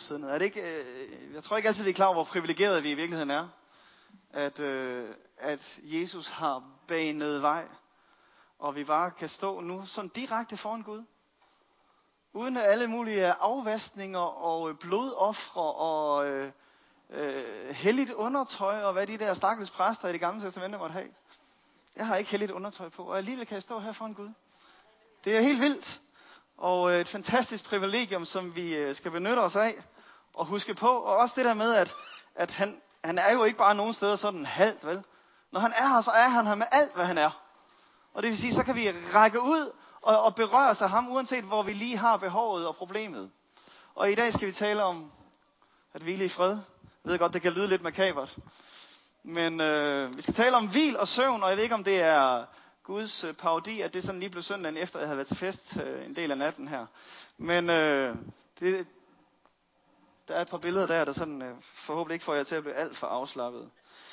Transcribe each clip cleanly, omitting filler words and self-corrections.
siden. Er det ikke, jeg tror ikke altid, vi er klar over, hvor privilegerede vi i virkeligheden er. At Jesus har banet vej, og vi bare kan stå nu sådan direkte foran Gud. Uden alle mulige afvaskninger og blodofre og helligt undertøj, og hvad de der stakkels præster i Det Gamle Testamente måtte have. Jeg har ikke helligt undertøj på, og alligevel kan jeg stå her foran Gud. Det er helt vildt, og et fantastisk privilegium, som vi skal benytte os af og huske på. Og også det der med, at han er jo ikke bare nogen steder sådan halvt, vel? Når han er her, så er han her med alt, hvad han er. Og det vil sige, så kan vi række ud og berøre sig ham, uanset hvor vi lige har behovet og problemet. Og i dag skal vi tale om at hvile i fred. Jeg ved godt, det kan lyde lidt makabert. Men vi skal tale om hvil og søvn, og jeg ved ikke, om det er Guds parodi, at det sådan lige blev søndagen efter, jeg havde været til fest en del af natten her. Men der er et par billeder der sådan forhåbentlig ikke får jer til at blive alt for afslappet.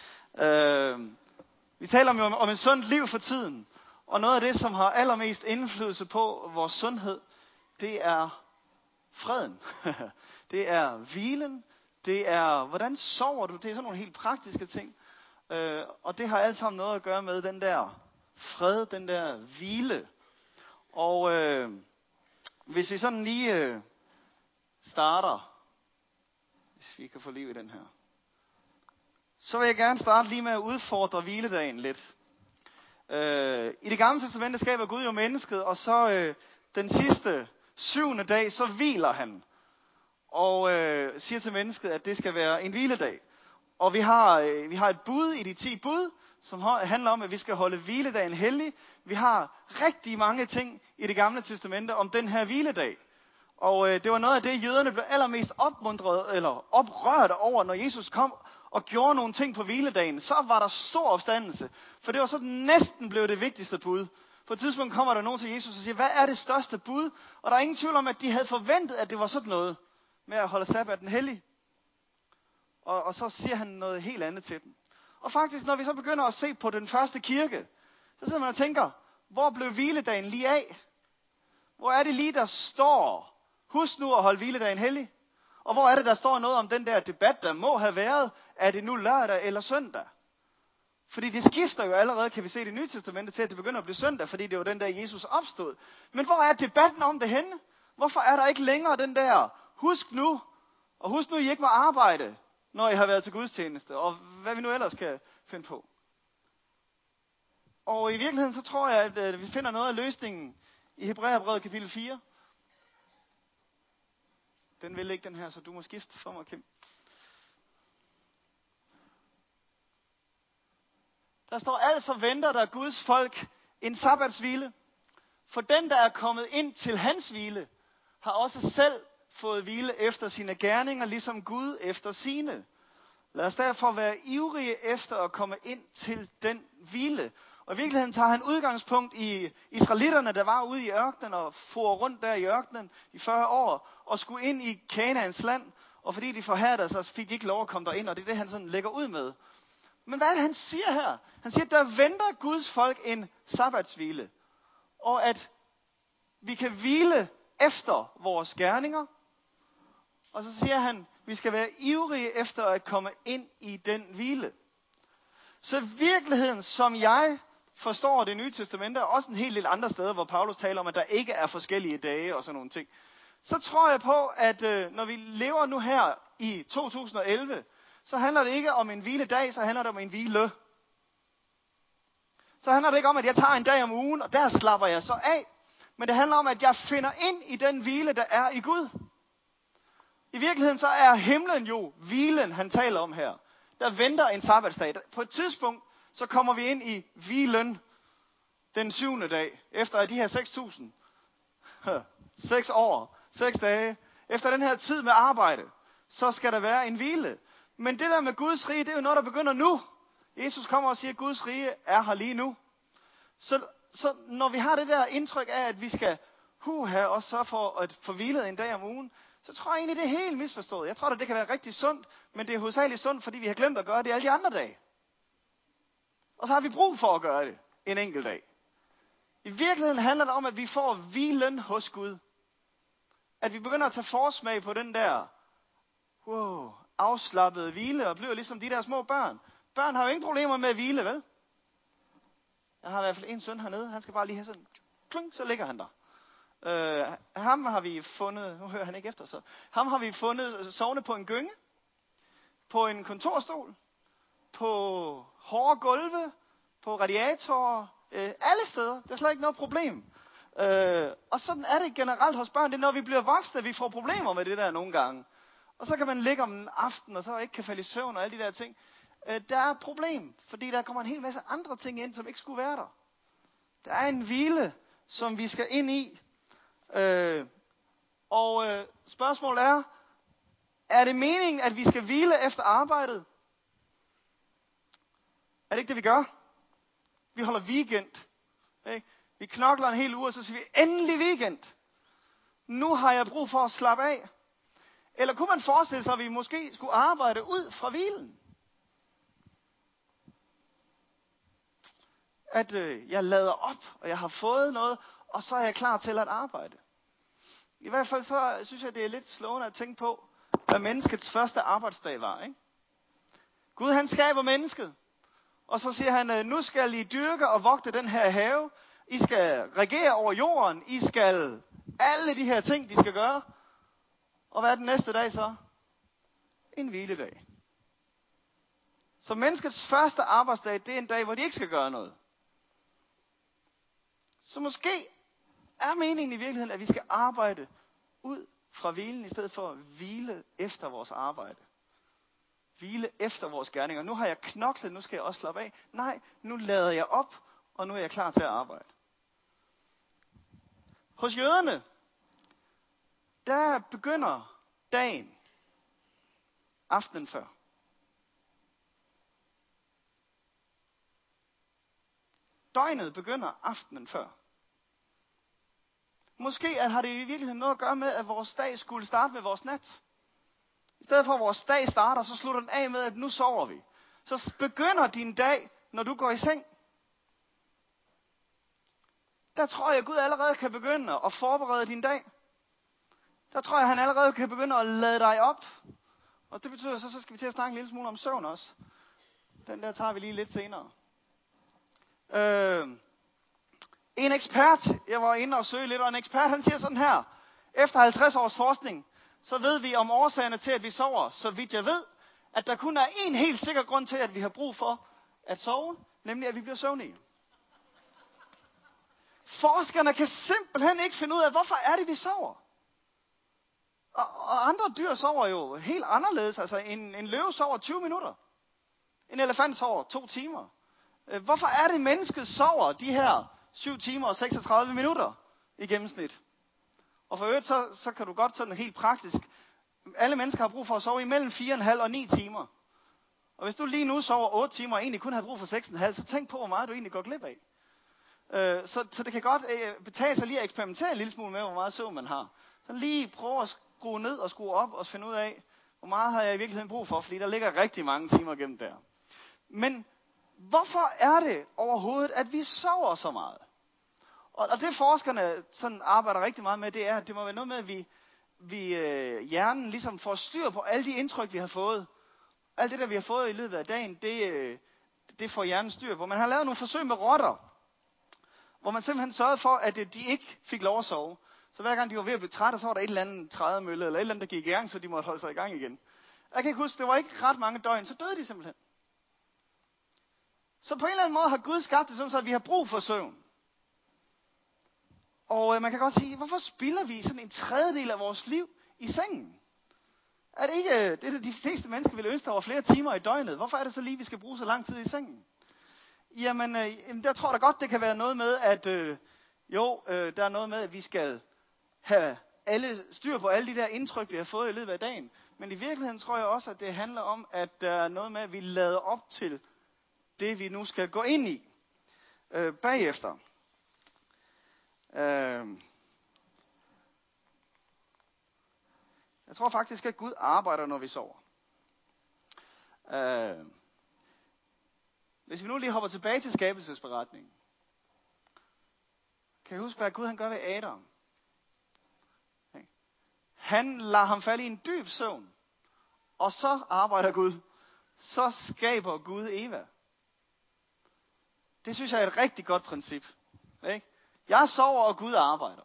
Vi taler om et sundt liv for tiden. Og noget af det, som har allermest indflydelse på vores sundhed, det er freden. Det er hvilen. Det er, hvordan sover du? Det er sådan nogle helt praktiske ting. Og det har alt sammen noget at gøre med den der fred, den der hvile. Og hvis vi sådan lige starter, hvis vi kan få liv i den her, så vil jeg gerne starte lige med at udfordre hviledagen lidt. I Det Gamle Testamente skaber Gud jo mennesket, og så den sidste 7. dag, så hviler han. Og siger til mennesket, at det skal være en hviledag. Og vi har et bud i de 10 bud, som handler om, at vi skal holde hviledagen hellig. Vi har rigtig mange ting i Det Gamle Testamente om den her hviledag. Og det var noget af det, jøderne blev allermest opmuntret eller oprørt over, når Jesus kom og gjorde nogle ting på hviledagen. Så var der stor opstandelse, for det var sådan næsten blevet det vigtigste bud. På et tidspunkt kommer der nogen til Jesus og siger, hvad er det største bud? Og der er ingen tvivl om, at de havde forventet, at det var sådan noget med at holde sabbaten hellig. Og så siger han noget helt andet til dem. Og faktisk, når vi så begynder at se på den første kirke, så sidder man og tænker, hvor blev hviledagen lige af? Hvor er det lige, der står, husk nu at holde hviledagen hellig? Og hvor er det, der står noget om den der debat, der må have været, er det nu lørdag eller søndag? Fordi det skifter jo allerede, kan vi se i Det Nye Testamente, til at det begynder at blive søndag, fordi det var den der Jesus opstod. Men hvor er debatten om det henne? Hvorfor er der ikke længere den der, husk nu, og husk nu, I ikke må arbejde, når I har været til gudstjeneste, og hvad vi nu ellers kan finde på. Og i virkeligheden så tror jeg, at vi finder noget af løsningen i Hebræerbrevet kapitel 4. Den vil ikke den her, så du må skifte for mig, Kim. Der står, altså venter der Guds folk en sabbatshvile. For den, der er kommet ind til hans hvile, har også selv fået hvile efter sine gerninger, ligesom Gud efter sine. Lad os derfor være ivrige efter at komme ind til den hvile. Og i virkeligheden tager han udgangspunkt i israelitterne, der var ude i ørkenen og for rundt der i ørkenen i 40 år, og skulle ind i Kanaans land. Og fordi de forhærdede sig, så fik de ikke lov at komme derind, og det er det, han sådan lægger ud med. Men hvad er det, han siger her? Han siger, at der venter Guds folk en sabbatshvile. Og at vi kan hvile efter vores gerninger. Og så siger han, vi skal være ivrige efter at komme ind i den hvile. Så virkeligheden, som jeg forstår Det Nye Testamente, og også en helt lidt andre steder, hvor Paulus taler om, at der ikke er forskellige dage og sådan nogle ting. Så tror jeg på, at når vi lever nu her i 2011, så handler det ikke om en hviledag, så handler det om en hvile. Så handler det ikke om, at jeg tager en dag om ugen, og der slapper jeg så af. Men det handler om, at jeg finder ind i den hvile, der er i Gud. I virkeligheden så er himlen jo hvilen, han taler om her. Der venter en sabbatsdag. På et tidspunkt, så kommer vi ind i hvilen den 7. dag. Efter de her 6.000, 6 år, 6 dage. Efter den her tid med arbejde, så skal der være en hvile. Men det der med Guds rige, det er jo noget, der begynder nu. Jesus kommer og siger, at Guds rige er her lige nu. Så når vi har det der indtryk af, at vi skal og sørge for at få hvilet en dag om ugen, så tror jeg egentlig, det er helt misforstået. Jeg tror, at det kan være rigtig sundt, men det er hovedsageligt sundt, fordi vi har glemt at gøre det alle de andre dage. Og så har vi brug for at gøre det en enkelt dag. I virkeligheden handler det om, at vi får hvilen hos Gud. At vi begynder at tage forsmag på den der afslappet hvile og bliver ligesom de der små børn. Børn har jo ingen problemer med at hvile, vel? Jeg har i hvert fald en søn hernede, han skal bare lige have sådan, klung, så ligger han der. Ham har vi fundet, nu hører han ikke efter, så ham har vi fundet sovende på en gynge, på en kontorstol, på hårde gulve, på radiatorer, alle steder. Der er slet ikke noget problem. Og sådan er det generelt hos børn. Det er når vi bliver voksne, vi får problemer med det der nogle gange. Og så kan man ligge om en aften, og så ikke kan falde i søvn og alle de der ting. Der er et problem, fordi der kommer en hel masse andre ting ind, som ikke skulle være der. Der er en hvile, som vi skal ind i. Spørgsmålet er det meningen, at vi skal hvile efter arbejdet? Er det ikke det, vi gør? Vi holder weekend. Ikke? Vi knokler en hel uge, og så siger vi, endelig weekend. Nu har jeg brug for at slappe af. Eller kunne man forestille sig, at vi måske skulle arbejde ud fra hvilen? At jeg lader op, og jeg har fået noget, og så er jeg klar til at arbejde. I hvert fald så synes jeg, det er lidt slående at tænke på, hvad menneskets første arbejdsdag var. Ikke? Gud han skaber mennesket, og så siger han, nu skal I dyrke og vogte den her have. I skal regere over jorden. I skal alle de her ting, de skal gøre. Og hvad er den næste dag så? En hviledag. Så menneskets første arbejdsdag, det er en dag, hvor de ikke skal gøre noget. Så måske er meningen i virkeligheden, at vi skal arbejde ud fra hvilen, i stedet for at hvile efter vores arbejde. Hvile efter vores gerninger. Nu har jeg knoklet, nu skal jeg også slappe af. Nej, nu lader jeg op, og nu er jeg klar til at arbejde. Hos jøderne, der begynder dagen aftenen før. Døgnet begynder aftenen før. Måske har det i virkeligheden noget at gøre med, at vores dag skulle starte med vores nat. I stedet for at vores dag starter, så slutter den af med, at nu sover vi. Så begynder din dag, når du går i seng. Der tror jeg, at Gud allerede kan begynde at forberede din dag. Der tror jeg, at han allerede kan begynde at lade dig op. Og det betyder så skal vi til at snakke en lille smule om søvn også. Den der tager vi lige lidt senere. En ekspert, jeg var inde og søge lidt, og en ekspert han siger sådan her. Efter 50 års forskning, så ved vi om årsagerne til, at vi sover. Så vidt jeg ved, at der kun er en helt sikker grund til, at vi har brug for at sove, nemlig at vi bliver søvnige. Forskerne kan simpelthen ikke finde ud af, hvorfor er det, vi sover. Og andre dyr sover jo helt anderledes. Altså en løve sover 20 minutter. En elefant sover 2 timer. Hvorfor er det, mennesket sover de her 7 timer og 36 minutter i gennemsnit? Og for øvrigt, så kan du godt sådan helt praktisk. Alle mennesker har brug for at sove imellem 4,5 og 9 timer. Og hvis du lige nu sover 8 timer og egentlig kun har brug for 6,5, så tænk på, hvor meget du egentlig går glip af. Så det kan godt betale sig lige at eksperimentere en lille smule med, hvor meget søvn man har. Så lige prøve at skrue ned og skrue op og finde ud af, hvor meget har jeg i virkeligheden brug for, fordi der ligger rigtig mange timer gennem der. Men hvorfor er det overhovedet, at vi sover så meget? Og det forskerne sådan arbejder rigtig meget med, det er, at det må være noget med, at hjernen ligesom får styr på alle de indtryk, vi har fået. Alt det, der vi har fået i løbet af dagen, det får hjernen styr på. Man har lavet nogle forsøg med rotter, hvor man simpelthen sørgede for, at de ikke fik lov at sove. Så hver gang de var ved at blive trætte, så var der et eller andet trædemølle, eller et eller andet, der gik i gang, så de måtte holde sig i gang igen. Jeg kan ikke huske, det var ikke ret mange døgn, så døde de simpelthen. Så på en eller anden måde har Gud skabt det sådan, så at vi har brug for søvn. Og man kan godt sige, hvorfor spilder vi sådan en tredjedel af vores liv i sengen? Er det ikke det, de fleste mennesker ville ønske, der var flere timer i døgnet? Hvorfor er det så lige, vi skal bruge så lang tid i sengen? Jamen, der tror jeg godt, det kan være noget med, at der er noget med, at vi skal have styr på alle de der indtryk, vi har fået i løbet af dagen. Men i virkeligheden tror jeg også, at det handler om, at der er noget med, at vi lader op til det, vi nu skal gå ind i bagefter. Jeg tror faktisk, at Gud arbejder, når vi sover. Hvis vi nu lige hopper tilbage til skabelsesberetningen. Kan I huske, hvad Gud han gør ved Adam? Han lader ham falde i en dyb søvn. og så arbejder Gud. Så skaber Gud Eva. Det synes jeg er et rigtig godt princip. Ikke? Jeg sover, og Gud arbejder.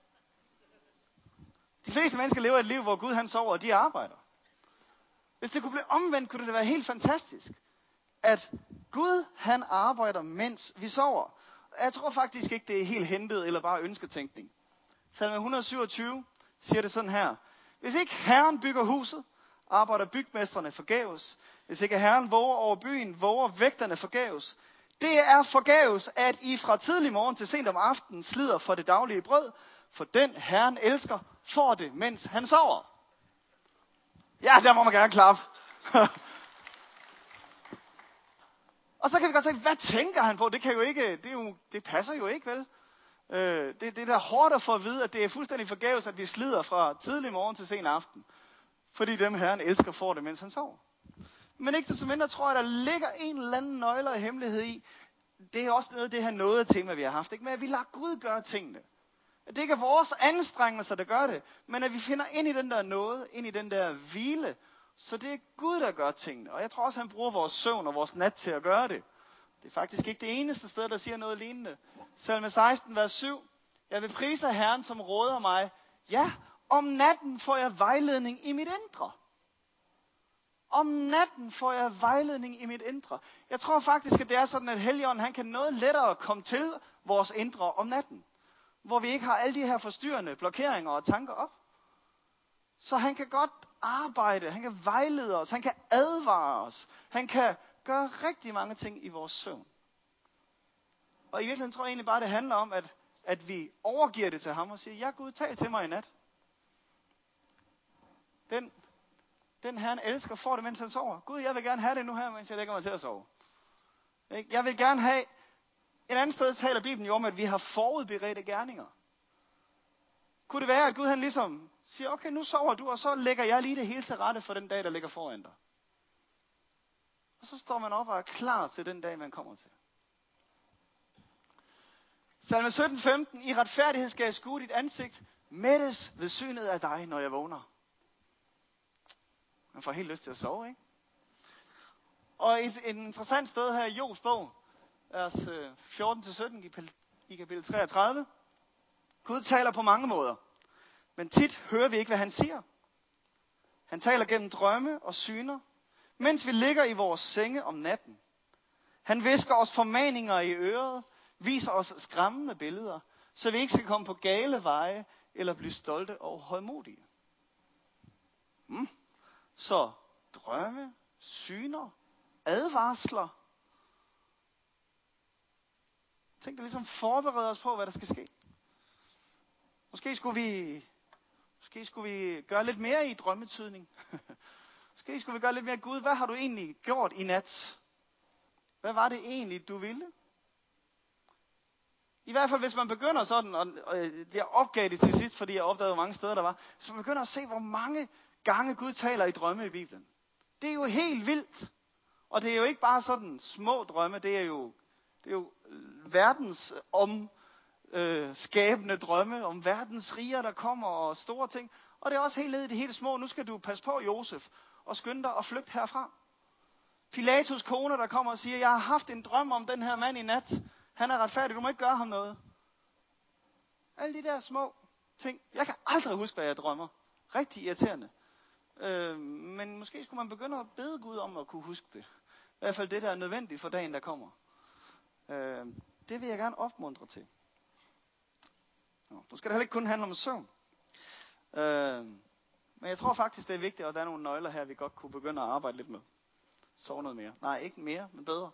De fleste mennesker lever et liv, hvor Gud han sover, og de arbejder. Hvis det kunne blive omvendt, kunne det være helt fantastisk. At Gud han arbejder, mens vi sover. Jeg tror faktisk ikke, det er helt hentet eller bare ønsketænkning. Salme 127 siger det sådan her. Hvis ikke Herren bygger huset, arbejder bygmestrene forgæves. Hvis ikke Herren våger over byen, våger vægterne forgæves. Det er forgæves, at I fra tidlig morgen til sent om aftenen slider for det daglige brød, for den Herren elsker, får det, mens han sover. Ja, der må man gerne klappe. Og så kan vi godt tænke, hvad tænker han på? Det kan jo ikke, det passer jo ikke, vel? Det er da hårdt at få at vide, at det er fuldstændig forgæves, at vi slider fra tidlig morgen til sen aften. Fordi dem Herren elsker, får det, mens han sover. Men ikke desto mindre tror jeg, der ligger en eller anden nøgle og hemmelighed i. Det er også noget af det her nåde tema, vi har haft. Ikke? Men at vi lader Gud gøre tingene. At det ikke er vores anstrengelser, der gør det. Men at vi finder ind i den der nåde, ind i den der hvile. Så det er Gud, der gør tingene. Og jeg tror også, han bruger vores søvn og vores nat til at gøre det. Det er faktisk ikke det eneste sted, der siger noget lignende. Salme 16, vers 7. Jeg vil prise Herren, som råder mig. Ja, om natten får jeg vejledning i mit indre. Om natten får jeg vejledning i mit indre. Jeg tror faktisk, at det er sådan, at Helligånden han kan noget lettere komme til vores indre om natten. Hvor vi ikke har alle de her forstyrrende blokeringer og tanker op. Så han kan godt arbejde, han kan vejlede os, han kan advare os. Han kan gøre rigtig mange ting i vores søvn. Og i virkeligheden tror jeg egentlig bare, det handler om, at vi overgiver det til ham og siger, ja Gud, tal til mig i nat. Den Herren elsker, får det, mens han sover. Gud, jeg vil gerne have det nu her, mens jeg lægger mig til at sove. Jeg vil gerne have... Et andet sted taler Bibelen jo om, at vi har forudberedte gerninger. Kunne det være, at Gud han ligesom siger, okay, nu sover du, og så lægger jeg lige det hele til rette for den dag, der ligger foran dig. Og så står man op og er klar til den dag, man kommer til. Salme 17:15. I retfærdighed skal jeg skue dit ansigt, mættes ved synet af dig, når jeg vågner. Man får helt lyst til at sove, ikke? Og et interessant sted her i Jobs bog, vers 14-17 i kapitel 33. Gud taler på mange måder, men tit hører vi ikke, hvad han siger. Han taler gennem drømme og syner, mens vi ligger i vores senge om natten. Han hvisker os formaninger i øret, viser os skræmmende billeder, så vi ikke skal komme på gale veje eller blive stolte og højmodige. Så drømme, syner, advarsler. Tænk dig ligesom forberede os på, hvad der skal ske. Måske skulle vi gøre lidt mere i drømmetydning. Måske skulle vi gøre lidt mere, Gud, hvad har du egentlig gjort i nat? Hvad var det egentlig, du ville? I hvert fald, hvis man begynder sådan, og jeg opgav det til sidst, fordi jeg opdagede, hvor mange steder der var. Så man begynder at se, hvor mange gange Gud taler i drømme i Bibelen. Det er jo helt vildt. Og det er jo ikke bare sådan små drømme, det er jo verdens skabende drømme om verdens riger, der kommer og store ting. Og det er også helt ned i det helt små. Nu skal du passe på, Josef, og skynde dig og flygte herfra. Pilatus kone, der kommer og siger, jeg har haft en drøm om den her mand i nat. Han er retfærdig, du må ikke gøre ham noget. Alle de der små ting. Jeg kan aldrig huske, hvad jeg drømmer. Rigtig irriterende. Men måske skulle man begynde at bede Gud om at kunne huske det. I hvert fald det, der er nødvendigt for dagen, der kommer. Det vil jeg gerne opmuntre til. Nu skal det heller ikke kun handle om søvn. Men jeg tror faktisk, det er vigtigt, at der er nogle nøgler her, vi godt kunne begynde at arbejde lidt med. Sove noget mere. Nej, ikke mere, men bedre.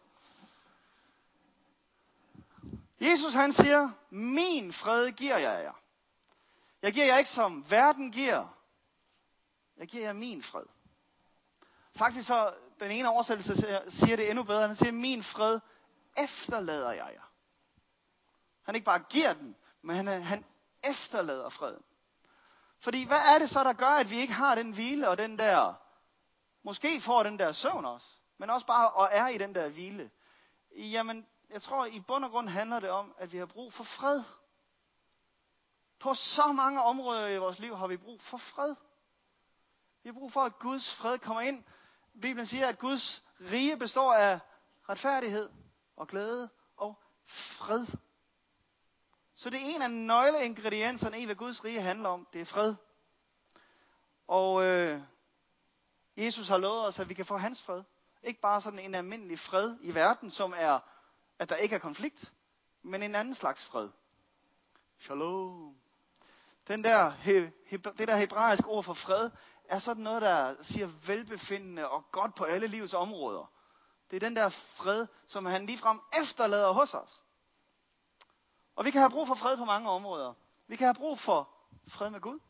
Jesus han siger, min fred giver jeg jer. Jeg giver jer ikke som verden giver. Jeg giver jer min fred. Faktisk så, den ene oversættelse siger det endnu bedre. Han siger, min fred efterlader jeg jer. Han ikke bare giver den, men han efterlader freden. Fordi hvad er det så, der gør, at vi ikke har den hvile og den der, måske får den der søvn også, men også bare og er i den der hvile? Jamen, jeg tror i bund og grund handler det om, at vi har brug for fred. På så mange områder i vores liv har vi brug for fred. Vi har brug for, at Guds fred kommer ind. Bibelen siger, at Guds rige består af retfærdighed og glæde og fred. Så det er en af nøgleingredienserne i, hvad Guds rige handler om. Det er fred. Og Jesus har lovet os, at vi kan få hans fred. Ikke bare sådan en almindelig fred i verden, som er, at der ikke er konflikt, men en anden slags fred. Shalom. Det der hebraiske ord for fred, er sådan noget, der siger velbefindende og godt på alle livets områder. Det er den der fred, som han ligefrem efterlader hos os. Og vi kan have brug for fred på mange områder. Vi kan have brug for fred med Gud.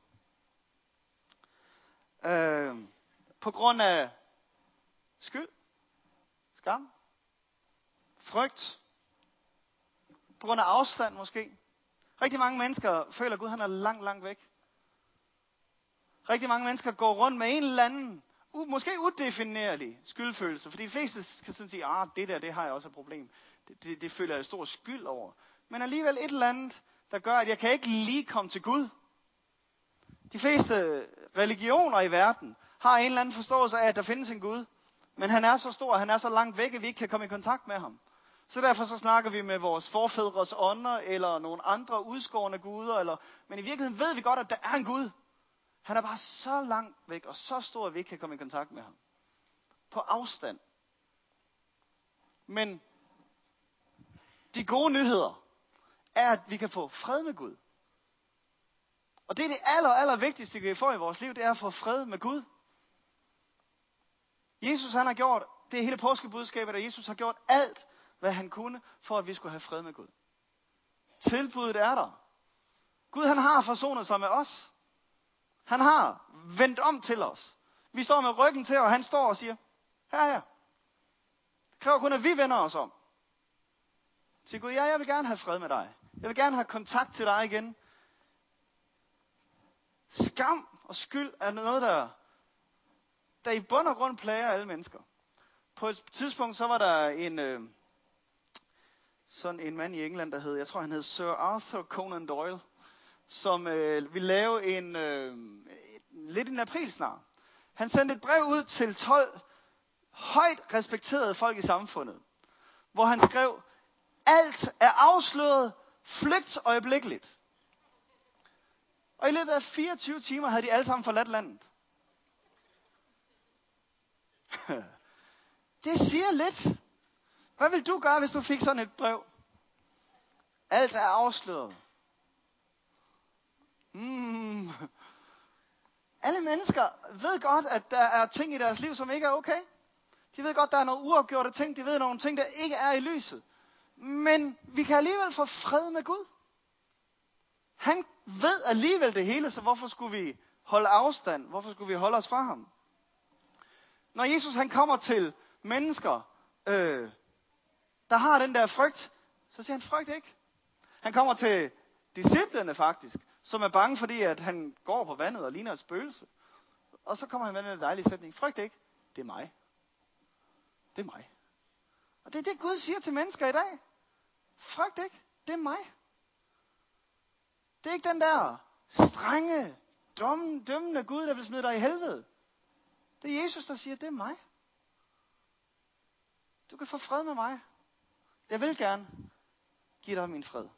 På grund af skyld, skam, frygt, på grund af afstand måske. Rigtig mange mennesker føler, at Gud han er langt, langt væk. Rigtig mange mennesker går rundt med en eller anden, måske udefinerlig skyldfølelse. Fordi de fleste kan sådan sige, det har jeg også et problem. Det føler jeg stor skyld over. Men alligevel et eller andet, der gør, at jeg kan ikke lige komme til Gud. De fleste religioner i verden har en eller anden forståelse af, at der findes en Gud. Men han er så stor, og han er så langt væk, at vi ikke kan komme i kontakt med ham. Så derfor så snakker vi med vores forfædres ånder, eller nogle andre udskårne guder. Men i virkeligheden ved vi godt, at der er en Gud. Han er bare så langt væk, og så stor, at vi ikke kan komme i kontakt med ham. På afstand. Men de gode nyheder er, at vi kan få fred med Gud. Og det er det aller vigtigste, vi kan få i vores liv, det er at få fred med Gud. Jesus han har gjort, det er hele påskebudskabet, at Jesus har gjort alt, hvad han kunne, for at vi skulle have fred med Gud. Tilbuddet er der. Gud han har forsonet sig med os. Han har vendt om til os. Vi står med ryggen til, og han står og siger, her. Det kræver kun, at vi vender os om. Til Gud, jeg vil gerne have fred med dig. Jeg vil gerne have kontakt til dig igen. Skam og skyld er noget, der i bund og grund plager alle mennesker. På et tidspunkt, så var der sådan en mand i England, der hed, jeg tror han hed Sir Arthur Conan Doyle, som ville lave lidt en aprilsnar. Han sendte et brev ud til 12 højt respekterede folk i samfundet, hvor han skrev, alt er afsløret, flygt øjeblikkeligt. Og i løbet af 24 timer havde de alle sammen forladt landet. Det siger lidt. Hvad vil du gøre, hvis du fik sådan et brev? Alt er afsløret. Alle mennesker ved godt, at der er ting i deres liv, som ikke er okay. De ved godt, der er nogle uafgjorte ting. De ved nogle ting, der ikke er i lyset. Men vi kan alligevel få fred med Gud. Han ved alligevel det hele, så hvorfor skulle vi holde afstand? Hvorfor skulle vi holde os fra ham? Når Jesus han kommer til mennesker, der har den der frygt, så siger han, frygt ikke. Han kommer til disciplene faktisk, som er bange fordi, at han går på vandet og ligner et spøgelse. Og så kommer han med den dejlige sætning, frygt ikke, det er mig. Det er mig. Og det er det, Gud siger til mennesker i dag. Frygt ikke, det er mig. Det er ikke den der strenge, dømmende Gud, der vil smide dig i helvede. Det er Jesus, der siger, det er mig. Du kan få fred med mig. Jeg vil gerne give dig min fred.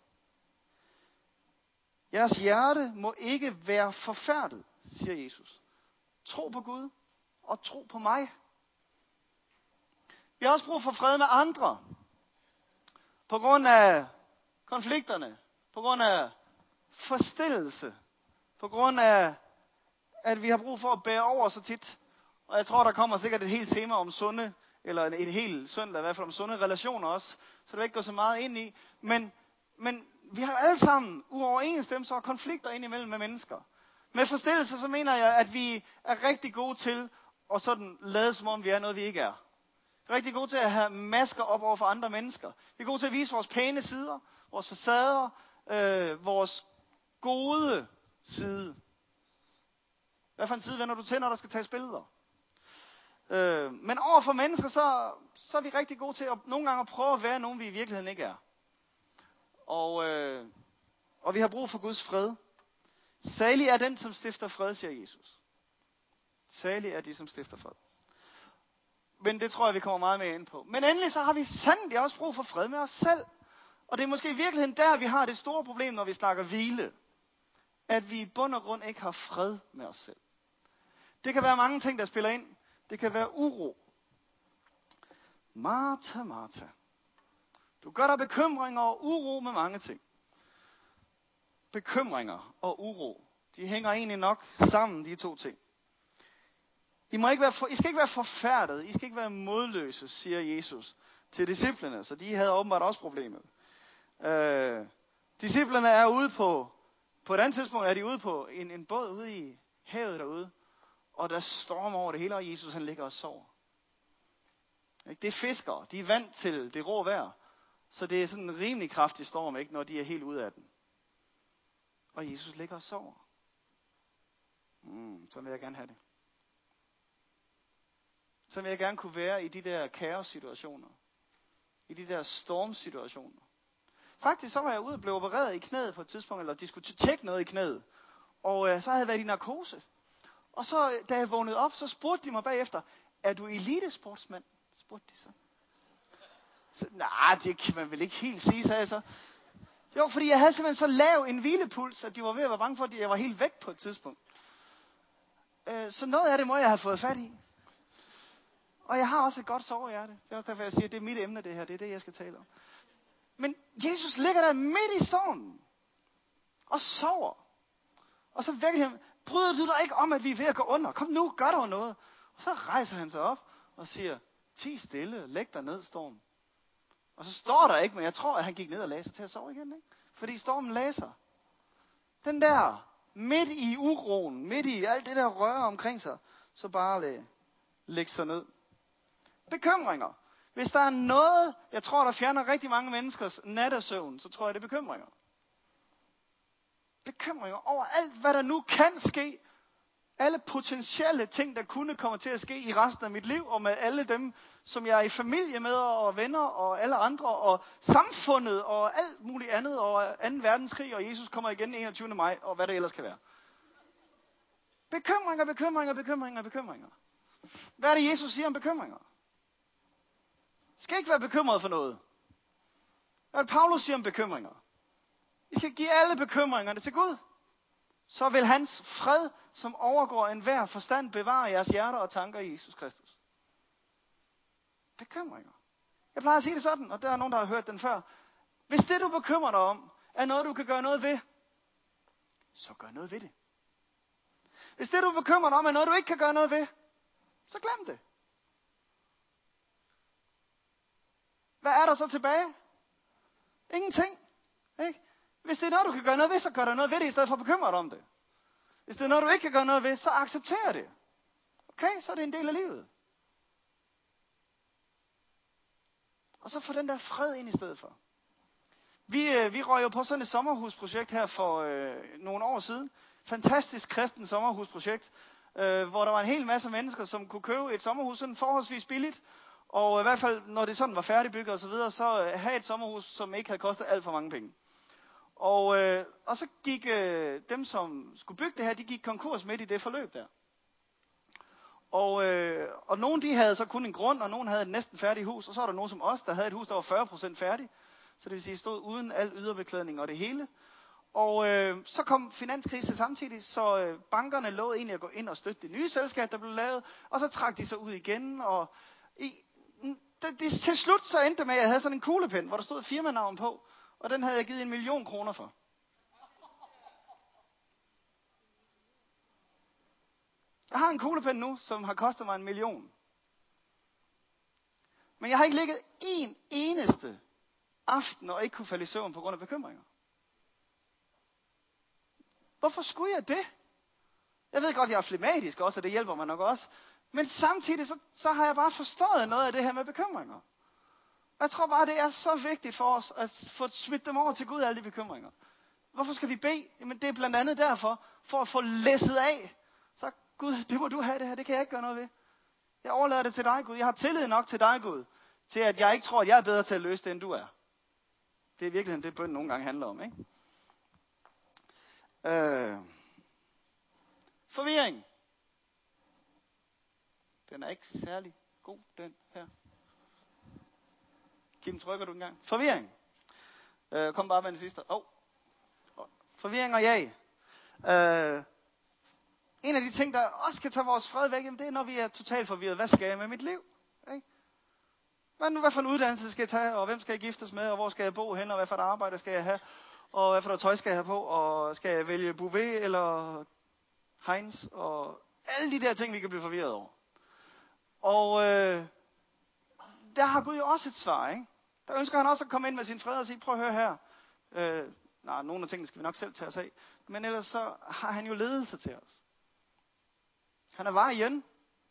Jeres hjerte må ikke være forfærdet, siger Jesus. Tro på Gud og tro på mig. Vi har også brug for fred med andre. På grund af konflikterne. På grund af forstillelse. På grund af, at vi har brug for at bære over så tit. Og jeg tror, der kommer sikkert et helt tema om sunde, eller et helt søndag i hvert fald om sunde relationer også. Så det vil ikke gå så meget ind i. Men vi har alle sammen uoverensstemmelser og konflikter indimellem med mennesker. Med forstillelse så mener jeg, at vi er rigtig gode til at sådan lade som om vi er noget, vi ikke er. Vi er rigtig gode til at have masker op over for andre mennesker. Vi er gode til at vise vores pæne sider, vores facader, vores gode side. Hvad for en side vender du til, når der skal tages billeder? Men over for mennesker, så er vi rigtig gode til at nogle gange at prøve at være nogen, vi i virkeligheden ikke er. Og vi har brug for Guds fred. Salig er den, som stifter fred, siger Jesus. Salige er de, som stifter fred. Men det tror jeg, vi kommer meget mere ind på. Men endelig så har vi sandelig også brug for fred med os selv. Og det er måske i virkeligheden der, vi har det store problem, når vi snakker hvile. At vi i bund og grund ikke har fred med os selv. Det kan være mange ting, der spiller ind. Det kan være uro. Martha. Du gør dig bekymringer og uro med mange ting. Bekymringer og uro, de hænger egentlig nok sammen, de to ting. I skal ikke være forfærdet, I skal ikke være modløse, siger Jesus til disciplene, så de havde åbenbart også problemet. Disciplene er ude på et andet tidspunkt er de ude på en båd ude i havet derude, og der stormer over det hele, og Jesus han ligger og sover. Det er fiskere, de er vant til det rå vejr, så det er sådan en rimelig kraftig storm, ikke, når de er helt ude af den. Og Jesus ligger og sover. Så vil jeg gerne have det. Så vil jeg gerne kunne være i de der kaos-situationer. I de der stormsituationer. Faktisk så var jeg ude og blev opereret i knæet på et tidspunkt, eller de skulle tjekke noget i knæet. Og så havde jeg været i narkose. Og så da jeg vågnede op, så spurgte de mig bagefter, er du elitesportsmand? Spurgte de så. Nej, det kan man vel ikke helt sige, sagde jeg så. Jo, fordi jeg havde simpelthen så lav en hvilepuls, at de var ved at være bange for, at jeg var helt væk på et tidspunkt. Så noget af det må jeg have fået fat i. Og jeg har også et godt sovehjerte. Det er også derfor, jeg siger, at det er mit emne det her. Det er det, jeg skal tale om. Men Jesus ligger der midt i stormen. Og sover. Og så vækker han. Bryder du dig ikke om, at vi er ved at gå under? Kom nu, gør der noget. Og så rejser han sig op og siger, ti stille, læg dig ned, storm. Og så står der ikke, men jeg tror, at han gik ned og lagde sig til at sove igen. Ikke? Fordi stormen læser. Den der, midt i uroen, midt i alt det der røre omkring sig, så bare læg sig ned. Bekymringer. Hvis der er noget, jeg tror, der fjerner rigtig mange menneskers nattesøvn, så tror jeg, det er bekymringer. Bekymringer over alt, hvad der nu kan ske. Alle potentielle ting, der kunne komme til at ske i resten af mit liv, og med alle dem, som jeg er i familie med, og venner, og alle andre, og samfundet, og alt muligt andet, og 2. verdenskrig, og Jesus kommer igen 21. maj, og hvad det ellers kan være. Bekymringer. Hvad er det, Jesus siger om bekymringer? I skal ikke være bekymret for noget. Hvad er det, Paulus siger om bekymringer? I skal give alle bekymringerne til Gud. Så vil hans fred, som overgår enhver forstand, bevare jeres hjerter og tanker i Jesus Kristus. Bekymringer. Jeg plejer at sige det sådan, og der er nogen, der har hørt den før. Hvis det, du bekymrer dig om, er noget, du kan gøre noget ved, så gør noget ved det. Hvis det, du bekymrer dig om, er noget, du ikke kan gøre noget ved, så glem det. Hvad er der så tilbage? Ingenting. Ikke? Hvis det er noget, du kan gøre noget ved, så gør der noget ved det, i stedet for at bekymre dig om det. Hvis det er noget, du ikke kan gøre noget ved, så accepter det. Okay, så er det en del af livet. Og så få den der fred ind i stedet for. Vi røg jo på sådan et sommerhusprojekt her for nogle år siden. Fantastisk kristen sommerhusprojekt, hvor der var en hel masse mennesker, som kunne købe et sommerhus sådan forholdsvis billigt. Og i hvert fald, når det sådan var færdigbygget og så videre, så have et sommerhus, som ikke havde kostet alt for mange penge. Og så gik dem, som skulle bygge det her, de gik konkurs midt i det forløb der. Og nogle de havde så kun en grund, og nogle havde et næsten færdigt hus. Og så var der nogen som os, der havde et hus, der var 40% færdigt. Så det vil sige, stod uden al yderbeklædning og det hele. Og så kom finanskrise samtidig, så bankerne lovede egentlig at gå ind og støtte det nye selskab, der blev lavet. Og så trak de sig ud igen. Og til slut så endte det med, at jeg havde sådan en kuglepen, hvor der stod firmanavn på. Og den havde jeg givet 1 million kroner for. Jeg har en kuglepen nu, som har kostet mig 1 million. Men jeg har ikke ligget en eneste aften og ikke kunne falde i søvn på grund af bekymringer. Hvorfor skulle jeg det? Jeg ved godt, jeg er flematisk også, og det hjælper mig nok også. Men samtidig så har jeg bare forstået noget af det her med bekymringer. Og jeg tror bare, det er så vigtigt for os at få smidt dem over til Gud, alle de bekymringer. Hvorfor skal vi bede? Jamen det er blandt andet derfor, for at få læsset af. Så Gud, det må du have det her, det kan jeg ikke gøre noget ved. Jeg overlader det til dig, Gud. Jeg har tillid nok til dig, Gud, til at jeg ikke tror, at jeg er bedre til at løse det, end du er. Det er virkelig det, bøn nogle gange handler om, ikke? Forvirring. Den er ikke særlig god, den her. Kim, trykker du en gang? Forvirring. Kom bare med den sidste. Forvirring og jag. En af de ting, der også kan tage vores fred væk, det er, når vi er totalt forvirret. Hvad skal jeg med mit liv? Ikke? Hvad for en uddannelse skal jeg tage, og hvem skal jeg giftes med, og hvor skal jeg bo hen, og hvad for et arbejde skal jeg have, og hvad for noget tøj skal jeg have på, og skal jeg vælge Bouvet eller Heinz, og alle de der ting, vi kan blive forvirret over. Og der har Gud jo også et svar, ikke? Der ønsker han også at komme ind med sin fred og sige, prøv at høre her. Nogle af tingene skal vi nok selv tage os af, men ellers så har han jo ledelse til os. Han er var igen.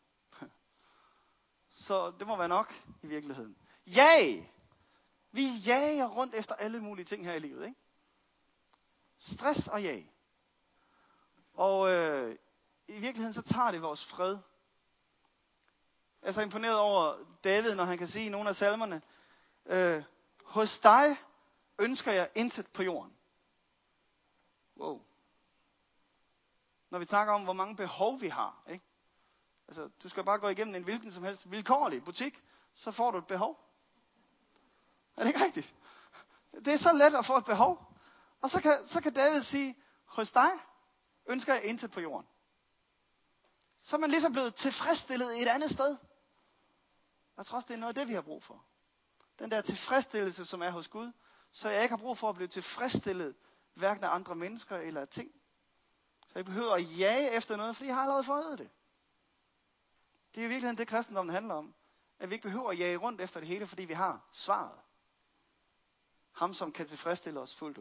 Så det må være nok i virkeligheden. Jag! Vi jager rundt efter alle mulige ting her i livet, ikke? Stress og jag. Og i virkeligheden så tager det vores fred. Jeg er så imponeret over David, når han kan sige i nogle af salmerne, hos dig ønsker jeg intet på jorden. Wow. Når vi snakker om, hvor mange behov vi har, ikke? Altså, du skal bare gå igennem en hvilken som helst vilkårlig butik, så får du et behov. Er det ikke rigtigt? Det er så let at få et behov. Og så kan David sige, hos dig ønsker jeg intet på jorden. Så er man ligesom blevet tilfredsstillet et andet sted. Jeg tror også, det er noget af det, vi har brug for. Den der tilfredsstillelse, som er hos Gud, så jeg ikke har brug for at blive tilfredsstillet, hverken af andre mennesker eller af ting. Så jeg behøver at jage efter noget, fordi jeg har allerede fået det. Det er i virkeligheden det, kristendommen handler om. At vi ikke behøver at jage rundt efter det hele, fordi vi har svaret. Ham, som kan tilfredsstille os fuldt ud.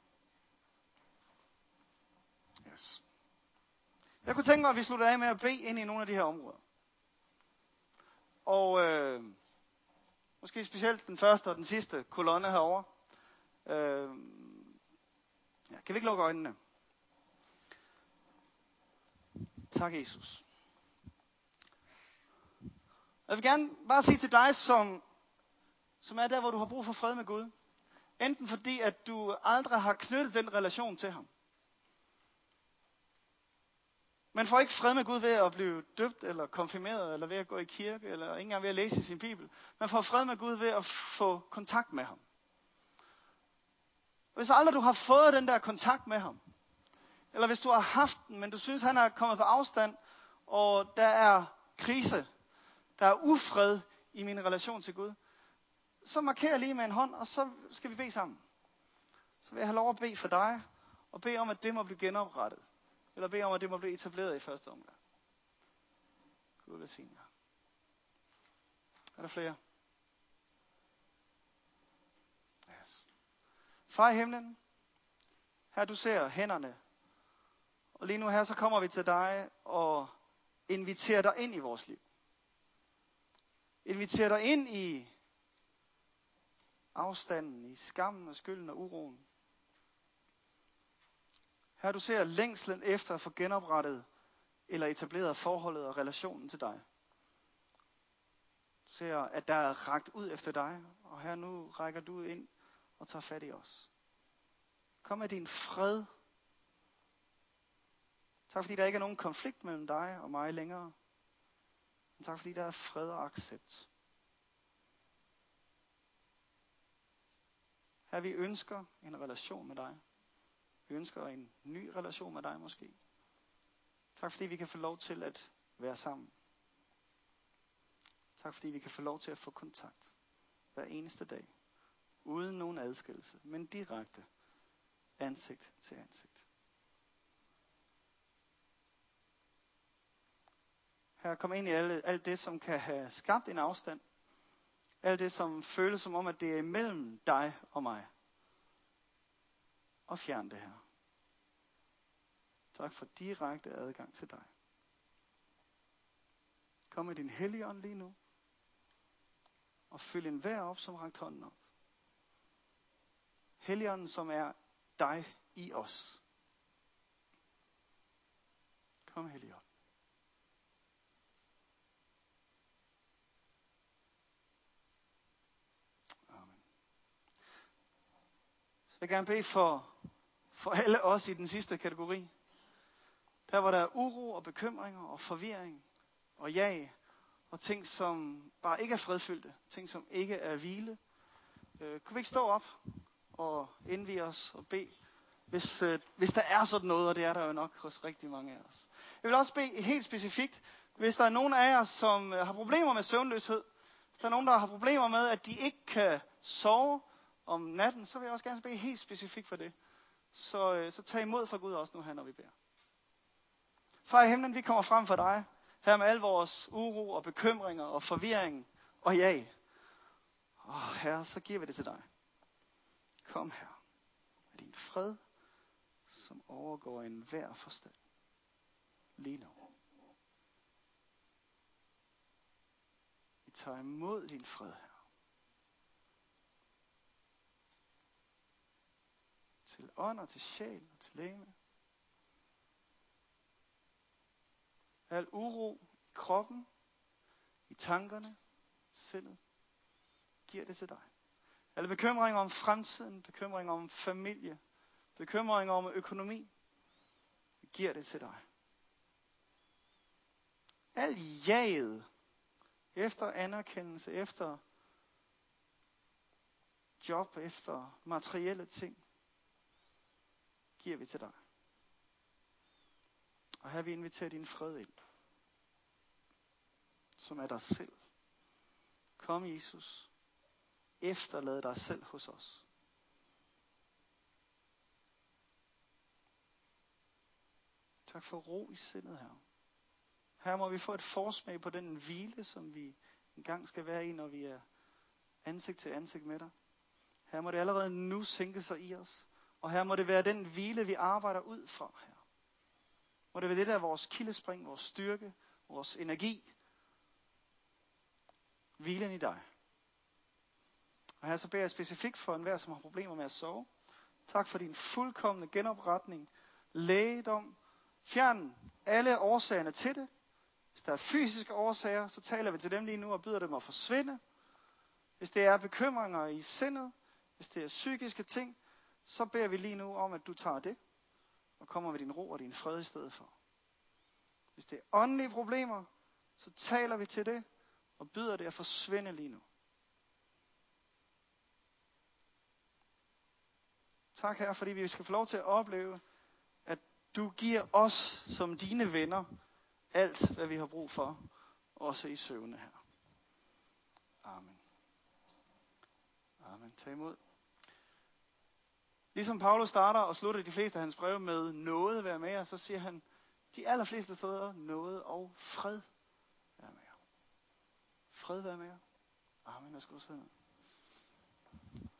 Yes. Jeg kunne tænke mig, at vi slutter af med at bede ind i nogle af de her områder. Og måske specielt den første og den sidste kolonne herovre. Kan vi ikke lukke øjnene? Tak, Jesus. Jeg vil gerne bare sige til dig, som er der, hvor du har brug for fred med Gud. Enten fordi, at du aldrig har knyttet den relation til ham. Man får ikke fred med Gud ved at blive døbt, eller konfirmeret, eller ved at gå i kirke, eller ikke engang ved at læse sin bibel. Man får fred med Gud ved at få kontakt med ham. Hvis aldrig du har fået den der kontakt med ham, eller hvis du har haft den, men du synes, han er kommet på afstand, og der er krise, der er ufred i min relation til Gud, så marker lige med en hånd, og så skal vi bede sammen. Så vil jeg have lov at bede for dig, og bede om, at det må blive genoprettet. Eller bede om, at det må blive etableret i første omgang. Gud velsigne jer. Er der flere? Yes. Far i himlen, her du ser hænderne. Og lige nu her, så kommer vi til dig og inviterer dig ind i vores liv. Inviterer dig ind i afstanden, i skammen og skylden og uroen. Her du ser længslen efter at få genoprettet eller etableret forholdet og relationen til dig. Du ser, at der er rakt ud efter dig, og her nu rækker du ind og tager fat i os. Kom med din fred. Tak fordi der ikke er nogen konflikt mellem dig og mig længere. Men tak fordi der er fred og accept. Her vi ønsker en relation med dig. Vi ønsker en ny relation med dig måske. Tak fordi vi kan få lov til at være sammen. Tak fordi vi kan få lov til at få kontakt hver eneste dag. Uden nogen adskillelse, men direkte ansigt til ansigt. Her kom ind i alt det, som kan have skabt en afstand. Alt det, som føles som om, at det er imellem dig og mig. Og fjern det her. Tak for direkte adgang til dig. Kom med din hellige ånd lige nu. Og fyld enhver op, som rakt hånden op. Helligånden, som er dig i os. Kom, Helligånd. Amen. Så vil jeg gerne bede for alle os i den sidste kategori. Der hvor der er uro og bekymringer og forvirring og jag og ting, som bare ikke er fredfyldte, ting, som ikke er hvile. Kunne vi ikke stå op og indvie os og bede, hvis der er sådan noget, og det er der jo nok hos rigtig mange af os. Jeg vil også bede helt specifikt, hvis der er nogen af jer, som har problemer med søvnløshed, hvis der er nogen, der har problemer med, at de ikke kan sove om natten, så vil jeg også gerne bede helt specifikt for det. Så tag imod fra Gud også nu her, når vi beder. Far i himlen, vi kommer frem for dig, her med al vores uro og bekymringer og forvirring og jag. Herre, så giver vi det til dig. Kom her med din fred, som overgår enhver forstand. Lige nu. Vi tager imod din fred her. Til ånd og til sjæl og til legeme. Al uro i kroppen, i tankerne, sindet, giver det til dig. Alle bekymringer om fremtiden, bekymringer om familie, bekymringer om økonomi, vi giver det til dig. Al jaget efter anerkendelse, efter job, efter materielle ting, giver vi til dig. Og her vi inviterer din fred ind, som er dig selv. Kom Jesus, efterlad dig selv hos os. Tak for ro i sindet her. Her må vi få et forsmag på den hvile, som vi engang skal være i, når vi er ansigt til ansigt med dig. Her må det allerede nu sænke sig i os. Og her må det være den hvile, vi arbejder ud fra her. Må det være det, der er vores kildespring, vores styrke, vores energi. Hvilen i dig. Og her så beder jeg specifikt for enhver, som har problemer med at sove. Tak for din fuldkomne genopretning, lægedom. Fjern alle årsagerne til det. Hvis der er fysiske årsager, så taler vi til dem lige nu og byder dem at forsvinde. Hvis det er bekymringer i sindet, hvis det er psykiske ting, så beder vi lige nu om, at du tager det og kommer med din ro og din fred i stedet for. Hvis det er åndelige problemer, så taler vi til det og byder det at forsvinde lige nu. Tak Herre, fordi vi skal få lov til at opleve, at du giver os som dine venner alt, hvad vi har brug for, også i søvne her. Amen. Amen. Tag imod. Ligesom Paulus starter og slutter de fleste af hans breve med nåde være med jer, så siger han de allerfleste steder nåde og fred være med jer. Fred være med jer. Amen. Jeg skal sidde ned.